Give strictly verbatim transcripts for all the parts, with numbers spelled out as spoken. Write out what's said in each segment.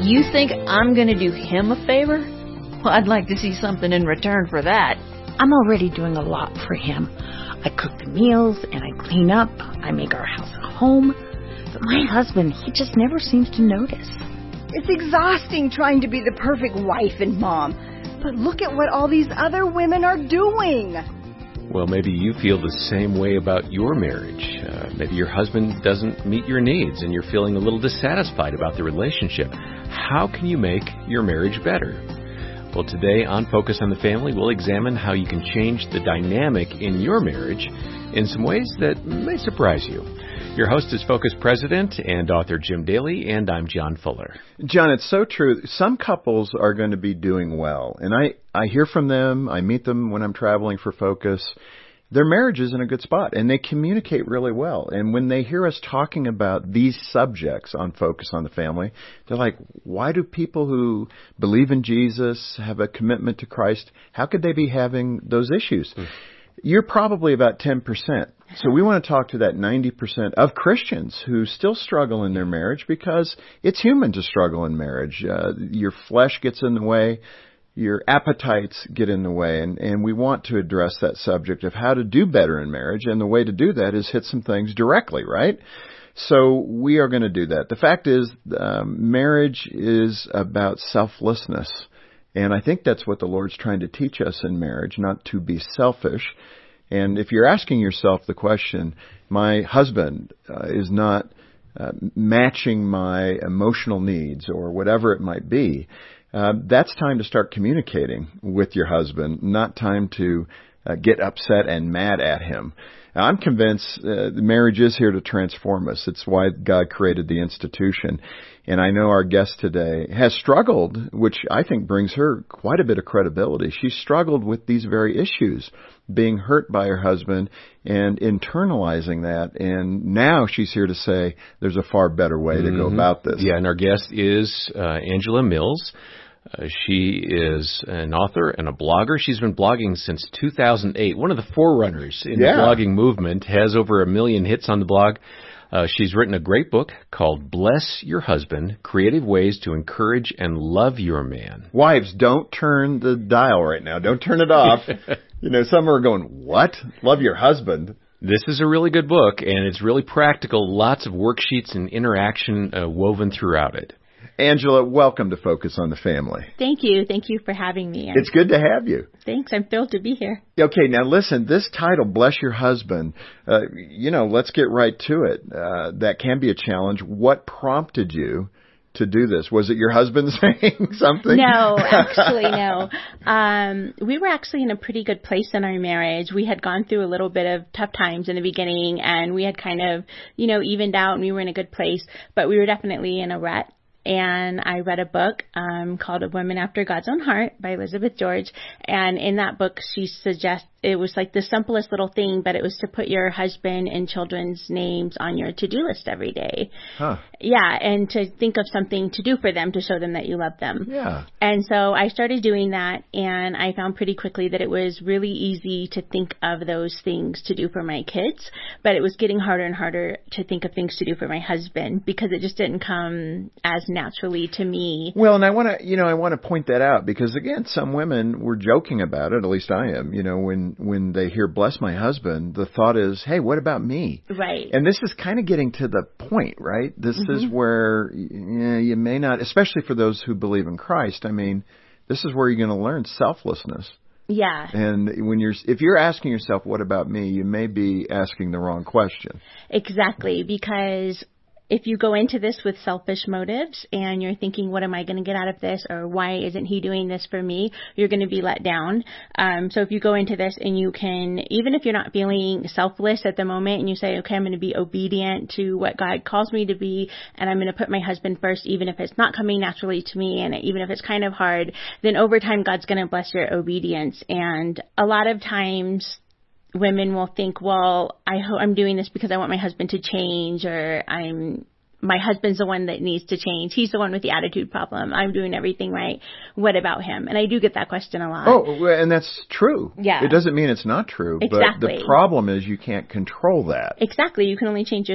You think I'm going to do him a favor? Well, I'd like to see something in return for that. I'm already doing a lot for him. I cook the meals and I clean up. I make our house a home. But my husband, he just never seems to notice. It's exhausting trying to be the perfect wife and mom. But look at what all these other women are doing. Well, maybe you feel the same way about your marriage. Uh, maybe your husband doesn't meet your needs and you're feeling a little dissatisfied about the relationship. How can you make your marriage better? Well, today on Focus on the Family, we'll examine how you can change the dynamic in your marriage in some ways that may surprise you. Your host is Focus President and author Jim Daly, and I'm John Fuller. John, it's so true. Some couples are going to be doing well, and I, I hear from them. I meet them when I'm traveling for Focus. Their marriage is in a good spot, and they communicate really well. And when they hear us talking about these subjects on Focus on the Family, they're like, why do people who believe in Jesus, have a commitment to Christ, how could they be having those issues? Mm. You're probably about ten percent. So we want to talk to that ninety percent of Christians who still struggle in their marriage, because it's human to struggle in marriage. Uh, your flesh gets in the way. Your appetites get in the way, and, and we want to address that subject of how to do better in marriage, and the way to do that is hit some things directly, right? So we are going to do that. The fact is, um, marriage is about selflessness, and I think that's what the Lord's trying to teach us in marriage, not to be selfish. And if you're asking yourself the question, my husband uh, is not uh, matching my emotional needs or whatever it might be, Uh, that's time to start communicating with your husband, not time to uh, get upset and mad at him. Now, I'm convinced uh, the marriage is here to transform us. It's why God created the institution. And I know our guest today has struggled, which I think brings her quite a bit of credibility. She struggled with these very issues, being hurt by her husband and internalizing that. And now she's here to say there's a far better way to mm-hmm. go about this. Yeah, and our guest is uh, Angela Mills. Uh, she is an author and a blogger. She's been blogging since two thousand eight. One of the forerunners in yeah. the blogging movement, has over a million hits on the blog. Uh, she's written a great book called Bless Your Husband, Creative Ways to Encourage and Love Your Man. Wives, don't turn the dial right now. Don't turn it off. You know, some are going, what? Love your husband? This is a really good book, and it's really practical. Lots of worksheets and interaction uh, woven throughout it. Angela, welcome to Focus on the Family. Thank you. Thank you for having me. It's good to have you. Thanks. I'm thrilled to be here. Okay, now listen, this title, Bless Your Husband, uh, you know, let's get right to it. Uh, that can be a challenge. What prompted you to do this? Was it your husband saying something? No, actually, no. Um, we were actually in a pretty good place in our marriage. We had gone through a little bit of tough times in the beginning, and we had kind of, you know, evened out, and we were in a good place, but we were definitely in a rut. And I read a book um, called A Woman After God's Own Heart by Elizabeth George. And in that book, she suggests, it was like the simplest little thing, but it was to put your husband and children's names on your to-do list every day. Huh. Yeah, and to think of something to do for them to show them that you love them. Yeah. And so I started doing that, and I found pretty quickly that it was really easy to think of those things to do for my kids, but it was getting harder and harder to think of things to do for my husband, because it just didn't come as naturally to me. Well, and I want to, you know, I want to point that out, because again, some women were joking about it, at least I am, you know, when, when they hear bless my husband, the thought is, hey, what about me? Right. And this is kind of getting to the point, right? This mm-hmm. is where you, know, you may not, especially for those who believe in Christ, I mean, this is where you're going to learn selflessness. Yeah. And when you're, if you're asking yourself, what about me, you may be asking the wrong question. Exactly, because if you go into this with selfish motives and you're thinking, what am I going to get out of this? Or why isn't he doing this for me? You're going to be let down. Um, so if you go into this and you can, even if you're not feeling selfless at the moment, and you say, okay, I'm going to be obedient to what God calls me to be, and I'm going to put my husband first, even if it's not coming naturally to me, and even if it's kind of hard, then over time, God's going to bless your obedience. And a lot of times, women will think, well, I ho- I'm doing this because I want my husband to change, or I'm my husband's the one that needs to change. He's the one with the attitude problem. I'm doing everything right. What about him? And I do get that question a lot. Oh, and that's true. Yeah. It doesn't mean it's not true. Exactly. But the problem is you can't control that. Exactly. You can only change yourself.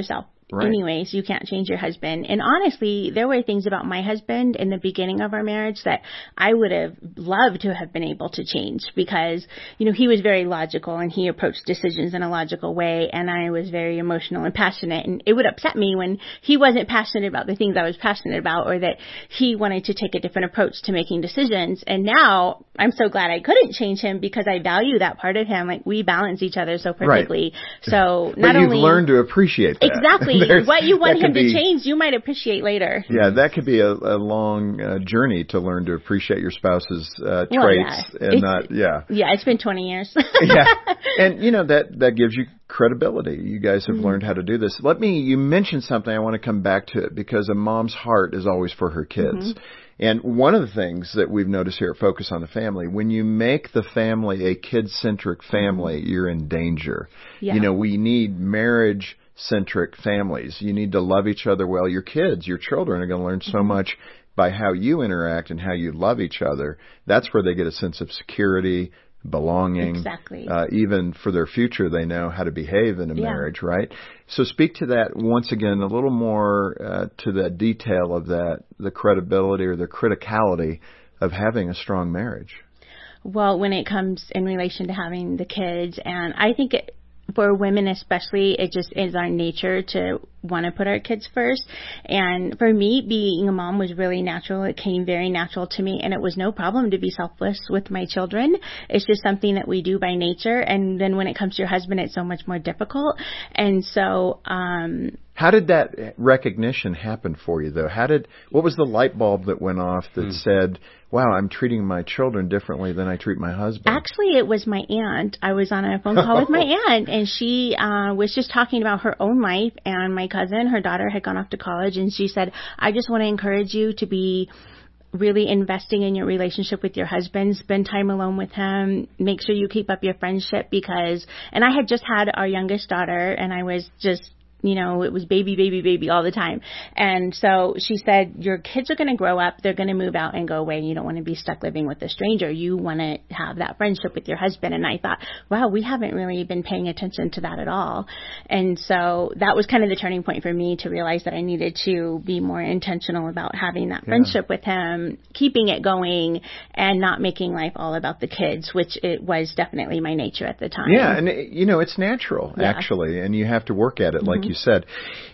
Right. anyways. You can't change your husband. And honestly, there were things about my husband in the beginning of our marriage that I would have loved to have been able to change because, you know, he was very logical and he approached decisions in a logical way. And I was very emotional and passionate. And it would upset me when he wasn't passionate about the things I was passionate about or that he wanted to take a different approach to making decisions. And now I'm so glad I couldn't change him because I value that part of him. Like we balance each other so perfectly. Right. So not but you've only learned to appreciate that. Exactly. What you want him be, to change, you might appreciate later. Yeah, that could be a, a long uh, journey to learn to appreciate your spouse's uh, well, traits yeah. and it's, not, yeah. Yeah, it's been twenty years. Yeah. And, you know, that, that gives you credibility. You guys have mm-hmm. learned how to do this. Let me, you mentioned something, I want to come back to it because a mom's heart is always for her kids. Mm-hmm. And one of the things that we've noticed here at Focus on the Family, when you make the family a kid-centric family, mm-hmm. you're in danger. Yeah. You know, we need marriage-centric families. You need to love each other well. Your kids, your children are going to learn so mm-hmm. much by how you interact and how you love each other. That's where they get a sense of security, belonging. Exactly. Uh, even for their future, they know how to behave in a yeah. marriage, right? So speak to that once again, a little more uh, to the detail of that, the credibility or the criticality of having a strong marriage. Well, when it comes in relation to having the kids, and I think it, for women especially, it just is our nature to want to put our kids first. And for me, being a mom was really natural. It came very natural to me, and it was no problem to be selfless with my children. It's just something that we do by nature. And then when it comes to your husband, it's so much more difficult. And so, um, how did that recognition happen for you, though? How did, what was the light bulb that went off that mm. said, wow, I'm treating my children differently than I treat my husband? Actually, it was my aunt. I was on a phone call with my aunt, and she uh, was just talking about her own life, and my cousin, her daughter, had gone off to college, and she said, I just want to encourage you to be really investing in your relationship with your husband. Spend time alone with him. Make sure you keep up your friendship because, and I had just had our youngest daughter, and I was just, you know, it was baby, baby, baby all the time. And so she said, your kids are going to grow up. They're going to move out and go away. You don't want to be stuck living with a stranger. You want to have that friendship with your husband. And I thought, wow, we haven't really been paying attention to that at all. And so that was kind of the turning point for me to realize that I needed to be more intentional about having that yeah. friendship with him, keeping it going, and not making life all about the kids, which it was definitely my nature at the time. Yeah. And, it, you know, it's natural, yeah. actually, and you have to work at it mm-hmm. like you You said.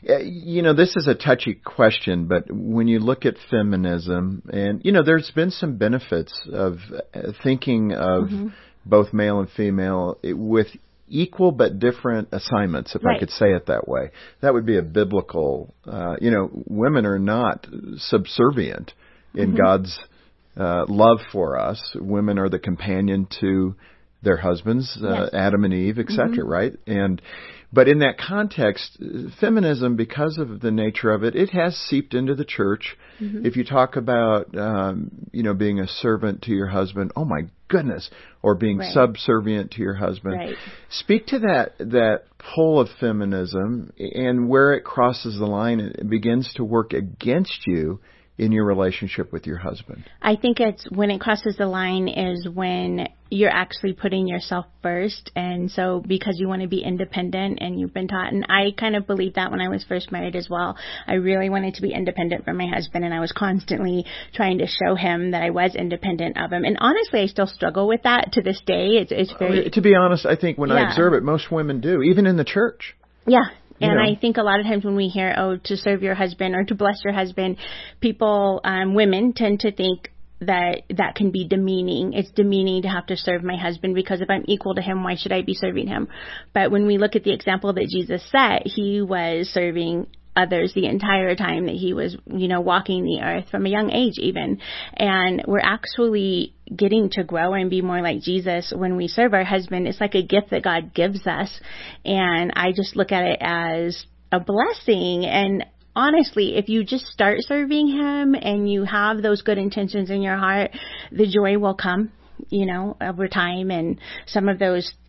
You know, this is a touchy question, but when you look at feminism, and, you know, there's been some benefits of thinking of mm-hmm. both male and female with equal but different assignments, if right. I could say it that way. That would be a biblical, uh, you know, women are not subservient in mm-hmm. God's uh, love for us. Women are the companion to their husbands, uh, yes. Adam and Eve, et cetera, mm-hmm. right? And But in that context, feminism, because of the nature of it, it has seeped into the church. Mm-hmm. If you talk about, um, you know, being a servant to your husband, oh my goodness, or being right. subservient to your husband. Right. Speak to that that pull of feminism and where it crosses the line and begins to work against you in your relationship with your husband. I think it's when it crosses the line is when you're actually putting yourself first. And so because you want to be independent and you've been taught, and I kind of believed that when I was first married as well. I really wanted to be independent from my husband, and I was constantly trying to show him that I was independent of him. And honestly, I still struggle with that to this day. It's, it's very... Uh, to be honest, I think when yeah. I observe it, most women do, even in the church. Yeah. And you know. I think a lot of times when we hear, oh, to serve your husband or to bless your husband, people, um, women tend to think that that can be demeaning. It's demeaning to have to serve my husband because if I'm equal to him, why should I be serving him? But when we look at the example that Jesus set, he was serving others the entire time that he was, you know, walking the earth from a young age even. And we're actually getting to grow and be more like Jesus when we serve our husband. It's like a gift that God gives us. And I just look at it as a blessing. And honestly, if you just start serving him and you have those good intentions in your heart, the joy will come, you know, over time. And some of those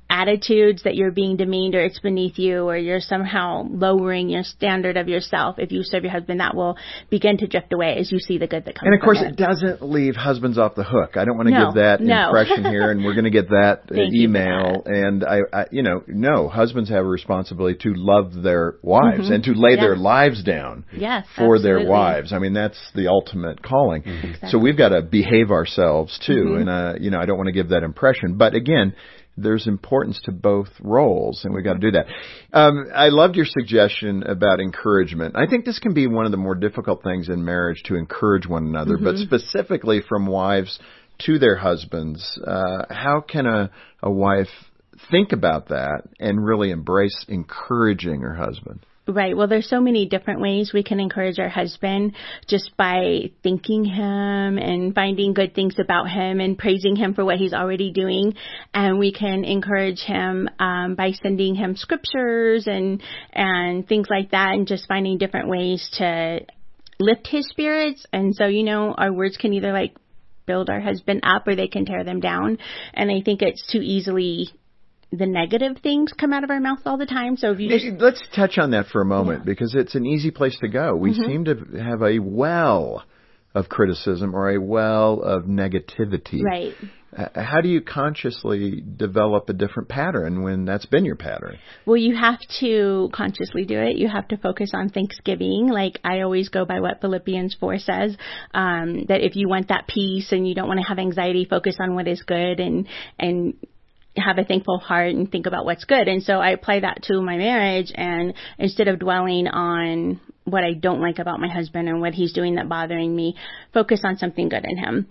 attitudes that you're being demeaned or it's beneath you or you're somehow lowering your standard of yourself, if you serve your husband, that will begin to drift away as you see the good that comes And of course, from it doesn't leave husbands off the hook. I don't want to No, give that no. impression here, and we're going to get that uh, Thank you for email. that. And I, I, you know, no, husbands have a responsibility to love their wives Mm-hmm. and to lay Yeah. their lives down Yes, for their absolutely. wives. I mean, that's the ultimate calling. Exactly. So we've got to behave ourselves too. Mm-hmm. And uh, you know, I don't want to give that impression, but again, there's importance to both roles, and we've got to do that. Um, I loved your suggestion about encouragement. I think this can be one of the more difficult things in marriage, to encourage one another, Mm-hmm. but specifically from wives to their husbands. Uh, how can a, a wife think about that and really embrace encouraging her husband? Right. Well, there's so many different ways we can encourage our husband, just by thanking him and finding good things about him and praising him for what he's already doing. And we can encourage him um, by sending him scriptures and and things like that, and just finding different ways to lift his spirits. And so, you know, our words can either like build our husband up or they can tear them down. And I think it's too easily the negative things come out of our mouth all the time. So if you just... Let's touch on that for a moment, Yeah. because it's an easy place to go. We Mm-hmm. seem to have a well of criticism or a well of negativity. Right. Uh, How do you consciously develop a different pattern when that's been your pattern? Well, you have to consciously do it. You have to focus on Thanksgiving. Like I always go by what Philippians four says, um, that if you want that peace and you don't want to have anxiety, focus on what is good and, and, have a thankful heart and think about what's good. And so I apply that to my marriage, and instead of dwelling on what I don't like about my husband and what he's doing that bothering me, focus on something good in him.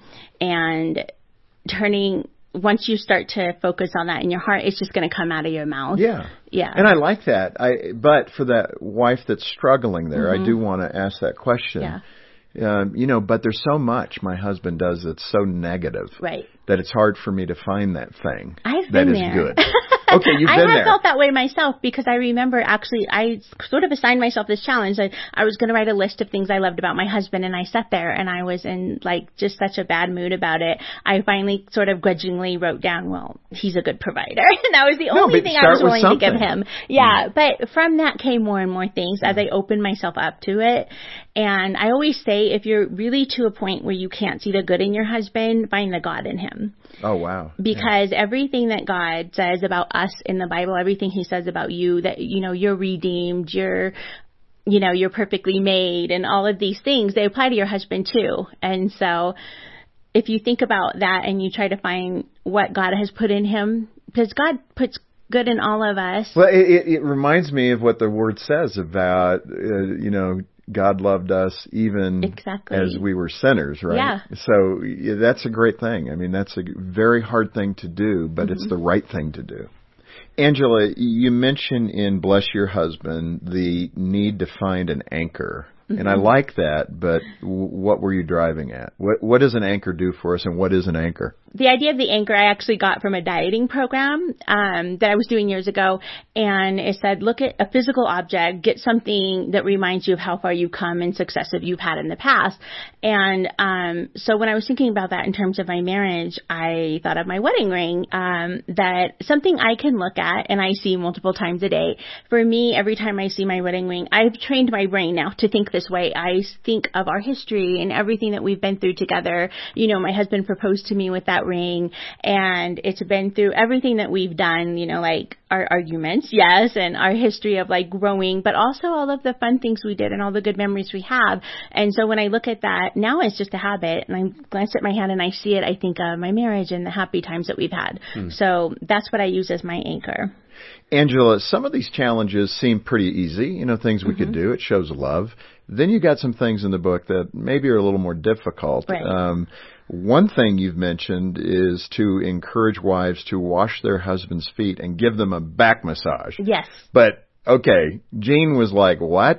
And turning, once you start to focus on that in your heart, it's just going to come out of your mouth. Yeah. Yeah. And I like that. I But for that wife that's struggling there, Mm-hmm. I do want to ask that question. Yeah. Um, you know, but there's so much my husband does that's so negative Right. that it's hard for me to find that thing I've that been is there. good. Okay, you've I been have there. felt that way myself, because I remember actually I sort of assigned myself this challenge. I, I was going to write a list of things I loved about my husband, and I sat there and I was in like just such a bad mood about it. I finally sort of grudgingly wrote down, well, he's a good provider. And that was the No, only but thing I start was with willing to give something. him. Yeah, but from that came more and more things as I opened myself up to it. And I always say, if you're really to a point where you can't see the good in your husband, find the God in him. Oh, wow. Because everything that God says about us in the Bible, everything he says about you, that, you know, you're redeemed, you're, you know, you're perfectly made, and all of these things, they apply to your husband too. And so if you think about that and you try to find what God has put in him, because God puts good in all of us. Well, it, it, it reminds me of what the Word says about, uh, you know, God loved us even Exactly. as we were sinners, right? Yeah. So yeah, that's a great thing. I mean, that's a very hard thing to do, but Mm-hmm. it's the right thing to do. Angela, you mentioned in Bless Your Husband the need to find an anchor. Mm-hmm. And I like that, but w- what were you driving at? What What does an anchor do for us, and what is an anchor? The idea of the anchor I actually got from a dieting program um, that I was doing years ago, and it said, look at a physical object, get something that reminds you of how far you've come and success that you've had in the past. And um, so when I was thinking about that in terms of my marriage, I thought of my wedding ring, um, that something I can look at and I see multiple times a day. For me, every time I see my wedding ring, I've trained my brain now to think this way. I think of our history and everything that we've been through together. You know, my husband proposed to me with that ring, and it's been through everything that we've done, you know, like our arguments, yes, and our history of like growing, but also all of the fun things we did and all the good memories we have. And so when I look at that, now it's just a habit, and I glance at my hand and I see it, I think of my marriage and the happy times that we've had. Hmm. So that's what I use as my anchor. Angela, some of these challenges seem pretty easy, you know, things we mm-hmm. could do. It shows love. Then you got some things in the book that maybe are a little more difficult. Right. Um, one thing you've mentioned is to encourage wives to wash their husband's feet and give them a back massage. Yes. But, okay, Jean was like, what?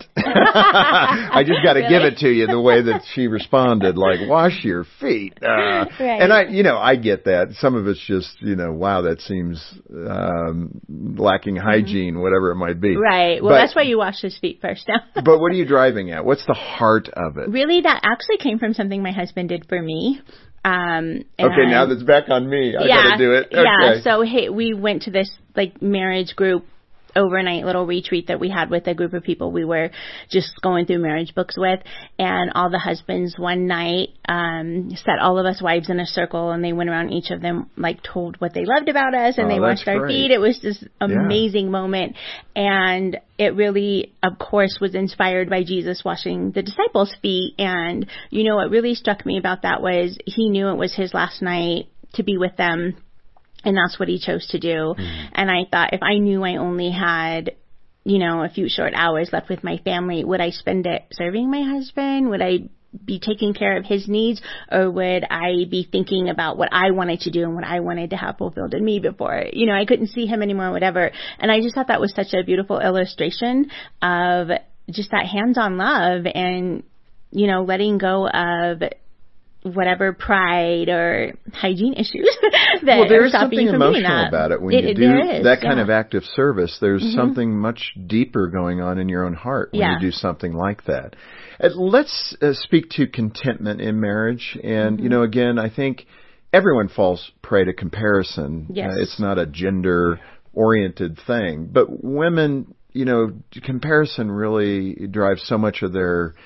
I just got to really? give it to you the way that she responded, like, wash your feet. Uh, right. And I, you know, I get that. Some of it's just, you know, wow, that seems um, lacking hygiene, mm-hmm. whatever it might be. Right. Well, but, that's why you wash his feet first now. But what are you driving at? What's the heart of it? Really, that actually came from something my husband did for me. Um, okay, and, now that's back on me. I yeah, got to do it. Okay. Yeah, so hey, we went to this like marriage group overnight little retreat that we had with a group of people we were just going through marriage books with, and all the husbands one night um set all of us wives in a circle, and they went around, each of them like told what they loved about us, and oh, they washed our great. feet. It was this amazing yeah. moment, and it really, of course, was inspired by Jesus washing the disciples' feet. And you know what really struck me about that was he knew it was his last night to be with them, and that's what he chose to do. Mm. And I thought, if I knew I only had, you know, a few short hours left with my family, would I spend it serving my husband? Would I be taking care of his needs? Or would I be thinking about what I wanted to do and what I wanted to have fulfilled in me before, you know, I couldn't see him anymore, whatever. And I just thought that was such a beautiful illustration of just that hands-on love and, you know, letting go of whatever pride or hygiene issues that well, there's are stopping something you from emotional doing that. about it when it, you it, do is, that yeah. kind of active service. There's mm-hmm. something much deeper going on in your own heart when yeah. you do something like that. Uh, let's uh, speak to contentment in marriage. And, mm-hmm. you know, again, I think everyone falls prey to comparison. Yes. Uh, it's not a gender-oriented thing. But women, you know, comparison really drives so much of their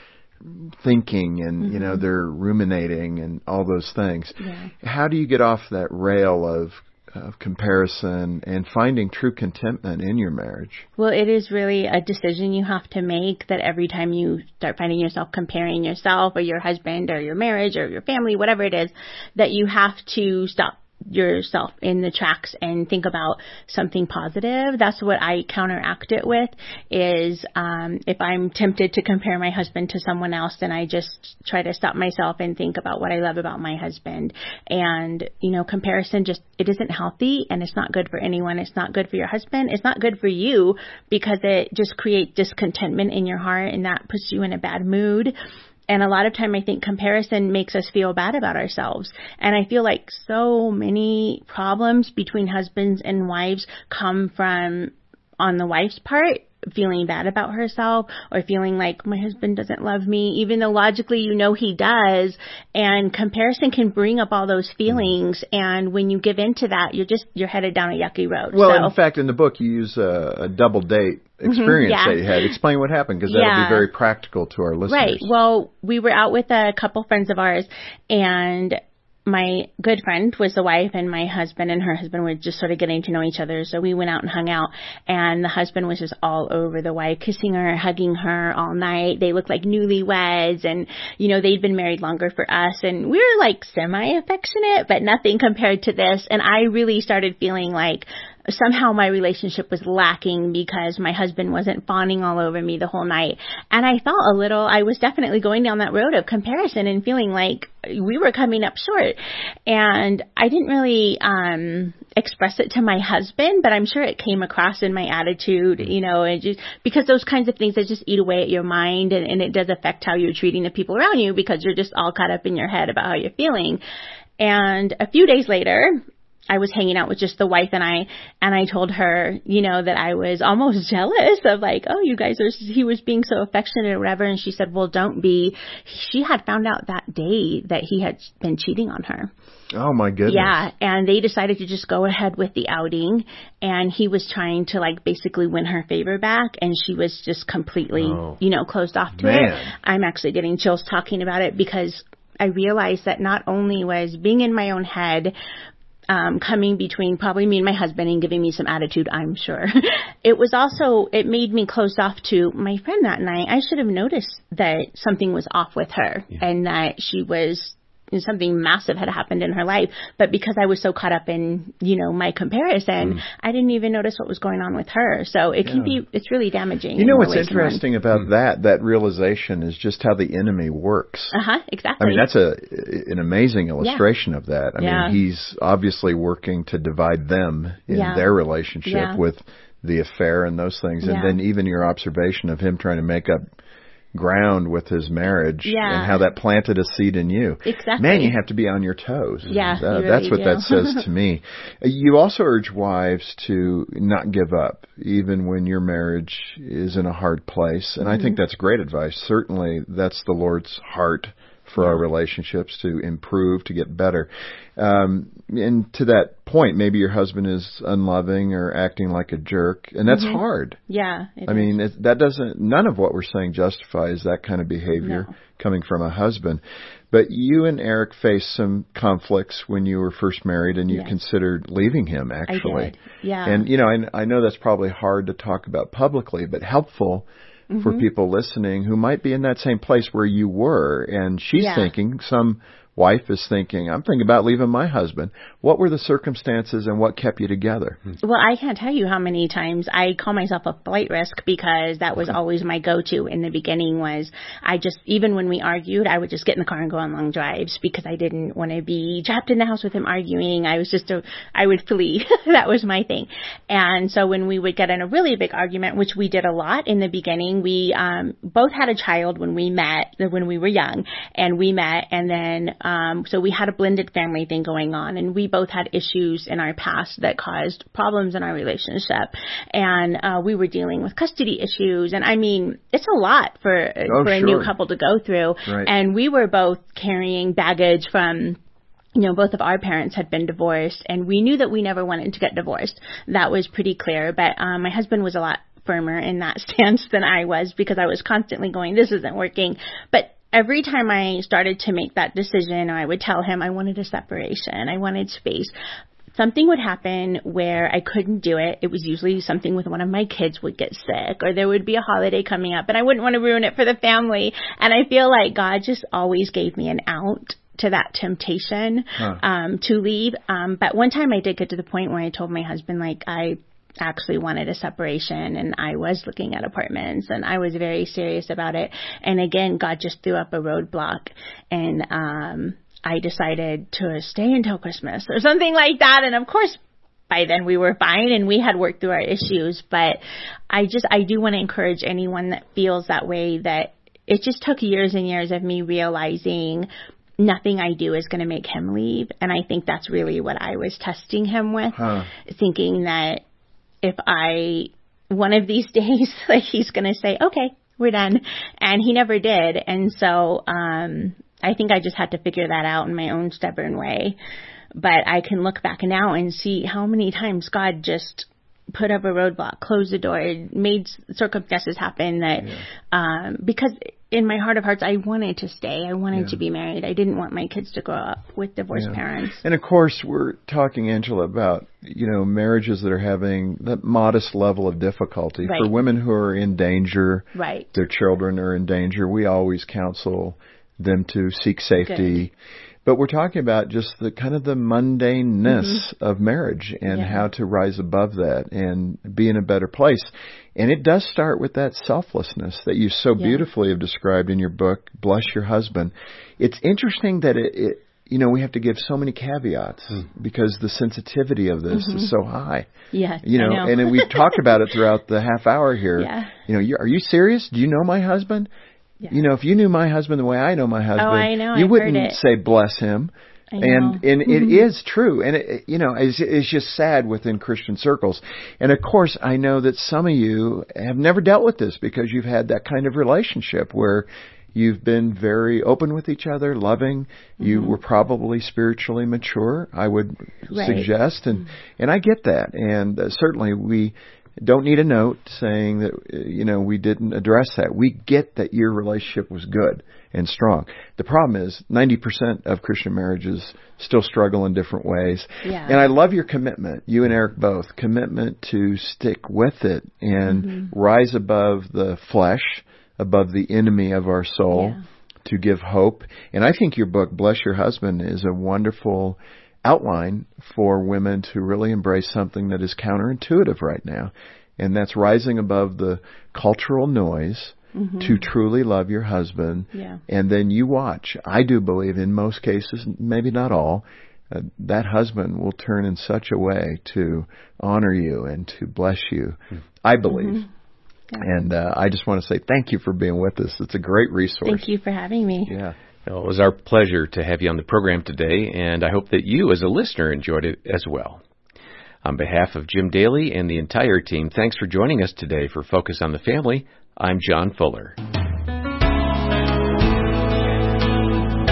thinking and, mm-hmm. you know, they're ruminating and all those things. Yeah. How do you get off that rail of, of comparison and finding true contentment in your marriage? Well, it is really a decision you have to make, that every time you start finding yourself comparing yourself or your husband or your marriage or your family, whatever it is, that you have to stop yourself in the tracks and think about something positive. That's what I counteract it with, is um, if I'm tempted to compare my husband to someone else, then I just try to stop myself and think about what I love about my husband. And, you know, comparison just, it isn't healthy, and it's not good for anyone. It's not good for your husband. It's not good for you, because it just creates discontentment in your heart, and that puts you in a bad mood. And a lot of time, I think comparison makes us feel bad about ourselves. And I feel like so many problems between husbands and wives come from, on the wife's part, feeling bad about herself, or feeling like my husband doesn't love me, even though logically you know he does. And comparison can bring up all those feelings. And when you give into that, you're just, you're headed down a yucky road. Well, so, in fact, in the book, you use a, a double date experience mm-hmm, yeah. that you had. Explain what happened, because that'll yeah. be very practical to our listeners. Right. Well, we were out with a couple friends of ours, and my good friend was the wife, and my husband and her husband were just sort of getting to know each other. So we went out and hung out, and the husband was just all over the wife, kissing her, hugging her all night. They looked like newlyweds, and, you know, they'd been married longer for us, and we were like semi-affectionate, but nothing compared to this. And I really started feeling like somehow my relationship was lacking, because my husband wasn't fawning all over me the whole night. And I felt a little, I was definitely going down that road of comparison and feeling like we were coming up short. And I didn't really um express it to my husband, but I'm sure it came across in my attitude, you know, and just because those kinds of things that just eat away at your mind, and, and it does affect how you're treating the people around you, because you're just all caught up in your head about how you're feeling. And a few days later, I was hanging out with just the wife and I, and I told her, you know, that I was almost jealous of like, oh, you guys are, he was being so affectionate or whatever. And she said, well, don't be. She had found out that day that he had been cheating on her. Oh, my goodness. Yeah. And they decided to just go ahead with the outing. And he was trying to like basically win her favor back. And she was just completely, oh, you know, closed off to man. it. I'm actually getting chills talking about it, because I realized that not only was being in my own head, Um, coming between probably me and my husband and giving me some attitude, I'm sure. It was also, it made me closed off to my friend that night. I should have noticed that something was off with her, yeah. and that she was, something massive had happened in her life. But because I was so caught up in, you know, my comparison, mm. I didn't even notice what was going on with her. So it can yeah. be, it's really damaging. You know what's interesting about mm. that, that realization is just how the enemy works. Uh-huh, exactly. I mean, that's a an amazing illustration yeah. of that. I yeah. mean, he's obviously working to divide them in yeah. their relationship yeah. with the affair and those things. And yeah. then even your observation of him trying to make up ground with his marriage, yeah. and how that planted a seed in you. Exactly. Man, you have to be on your toes. Yeah, uh, you really that's what do. that says to me. You also urge wives to not give up, even when your marriage is in a hard place. And mm-hmm. I think that's great advice. Certainly, that's the Lord's heart for our relationships to improve, to get better. Um, and to that point, maybe your husband is unloving or acting like a jerk, and that's mm-hmm. hard. Yeah. I is. mean, it, that doesn't, none of what we're saying justifies that kind of behavior no. coming from a husband. But you and Eric faced some conflicts when you were first married, and you yes. considered leaving him, actually. I did. Yeah. And, you know, I, I know that's probably hard to talk about publicly, but helpful mm-hmm. for people listening who might be in that same place where you were. And she's yeah. thinking, some wife is thinking, I'm thinking about leaving my husband. What were the circumstances and what kept you together? Well, I can't tell you how many times I call myself a flight risk, because that was okay. always my go-to in the beginning. Was I just, even when we argued, I would just get in the car and go on long drives, because I didn't want to be trapped in the house with him arguing. I was just a, I would flee. That was my thing. And so when we would get in a really big argument, which we did a lot in the beginning, we um, both had a child when we met, when we were young, and we met, and then Um, so we had a blended family thing going on, and we both had issues in our past that caused problems in our relationship. And uh, we were dealing with custody issues. And I mean, it's a lot for, oh, for a sure. new couple to go through. Right. And we were both carrying baggage from, you know, both of our parents had been divorced, and we knew that we never wanted to get divorced. That was pretty clear. But um, my husband was a lot firmer in that stance than I was, because I was constantly going, this isn't working. But every time I started to make that decision, I would tell him I wanted a separation, I wanted space, something would happen where I couldn't do it. It was usually something with one of my kids would get sick, or there would be a holiday coming up, and I wouldn't want to ruin it for the family. And I feel like God just always gave me an out to that temptation huh. um, to leave. Um, but one time I did get to the point where I told my husband, like, I actually wanted a separation, and I was looking at apartments, and I was very serious about it. And again, God just threw up a roadblock, and um, I decided to stay until Christmas or something like that. And of course, by then we were fine, and we had worked through our issues. But I just, I do want to encourage anyone that feels that way, that it just took years and years of me realizing nothing I do is going to make him leave. And I think that's really what I was testing him with, huh. thinking that if I, one of these days, like, he's going to say, okay, we're done. And he never did. And so um, I think I just had to figure that out in my own stubborn way. But I can look back now and see how many times God just put up a roadblock, closed the door, made circumstances happen that, yeah. um, because in my heart of hearts, I wanted to stay. I wanted yeah. to be married. I didn't want my kids to grow up with divorced yeah. parents. And of course, we're talking, Angela, about, you know, marriages that are having that modest level of difficulty. Right. For women who are in danger, right. their children are in danger, we always counsel them to seek safety. Good. But we're talking about just the kind of the mundaneness mm-hmm. of marriage, and yeah. how to rise above that and be in a better place. And it does start with that selflessness that you so yeah. beautifully have described in your book, Bless Your Husband. It's interesting that it, it you know, we have to give so many caveats mm. because the sensitivity of this mm-hmm. is so high. Yeah, you know, I know. And we've talked about it throughout the half hour here. Yeah. You know, you, are you serious? Do you know my husband? Yeah. You know, if you knew my husband the way I know my husband, oh, I know. you I've wouldn't heard it. say bless him. I know. And and mm-hmm. it is true. And, it, you know, it's, it's just sad within Christian circles. And, of course, I know that some of you have never dealt with this because you've had that kind of relationship where you've been very open with each other, loving. Mm-hmm. You were probably spiritually mature, I would right. suggest. And, mm-hmm. and I get that. And uh, certainly we don't need a note saying that, you know, we didn't address that. We get that your relationship was good and strong. The problem is ninety percent of Christian marriages still struggle in different ways. Yeah. And I love your commitment, you and Eric both, commitment to stick with it and mm-hmm. rise above the flesh, above the enemy of our soul, yeah. to give hope. And I think your book, Bless Your Husband, is a wonderful outline for women to really embrace something that is counterintuitive right now. And that's rising above the cultural noise mm-hmm. to truly love your husband. Yeah. And then you watch. I do believe in most cases, maybe not all, uh, that husband will turn in such a way to honor you and to bless you. Mm-hmm. I believe. Mm-hmm. Yeah. And uh, I just want to say thank you for being with us. It's a great resource. Thank you for having me. Yeah. Well, it was our pleasure to have you on the program today, and I hope that you as a listener enjoyed it as well. On behalf of Jim Daly and the entire team, thanks for joining us today for Focus on the Family. I'm John Fuller.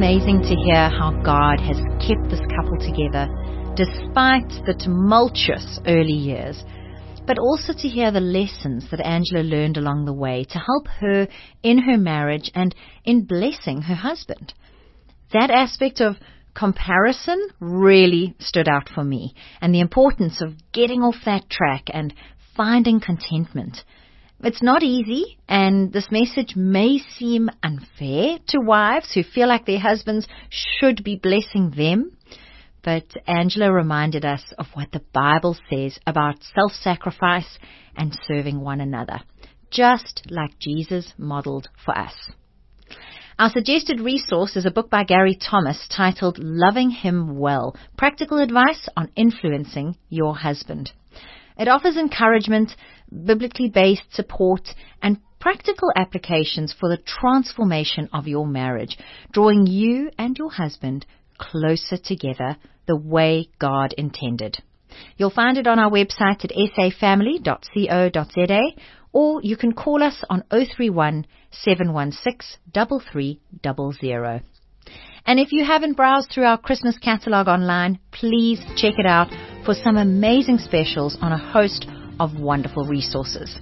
amazing to hear how God has kept this couple together despite the tumultuous early years, but also to hear the lessons that Angela learned along the way to help her in her marriage and in blessing her husband. That aspect of comparison really stood out for me, and the importance of getting off that track and finding contentment. It's not easy, and this message may seem unfair to wives who feel like their husbands should be blessing them. But Angela reminded us of what the Bible says about self-sacrifice and serving one another, just like Jesus modeled for us. Our suggested resource is a book by Gary Thomas titled Loving Him Well, Practical Advice on Influencing Your Husband. It offers encouragement, biblically based support, and practical applications for the transformation of your marriage, drawing you and your husband closer together the way God intended. You'll find it on our website at s a family dot co dot z a, or you can call us on zero three one, seven one six, three three zero zero. And if you haven't browsed through our Christmas catalog online, please check it out for some amazing specials on a host of wonderful resources.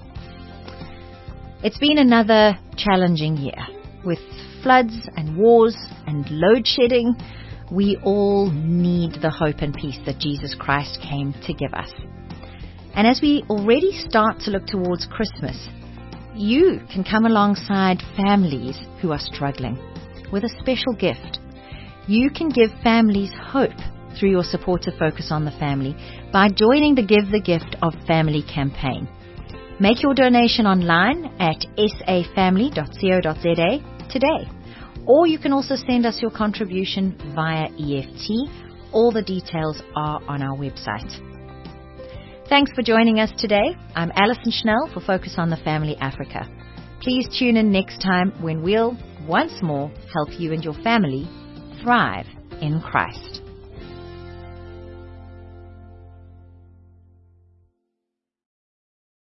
It's been another challenging year. With floods and wars and load shedding, we all need the hope and peace that Jesus Christ came to give us. And as we already start to look towards Christmas, you can come alongside families who are struggling with a special gift. You can give families hope through your support to Focus on the Family by joining the Give the Gift of Family campaign. Make your donation online at s a family dot co dot z a today. Or you can also send us your contribution via E F T. All the details are on our website. Thanks for joining us today. I'm Alison Schnell for Focus on the Family Africa. Please tune in next time when we'll once more help you and your family thrive in Christ.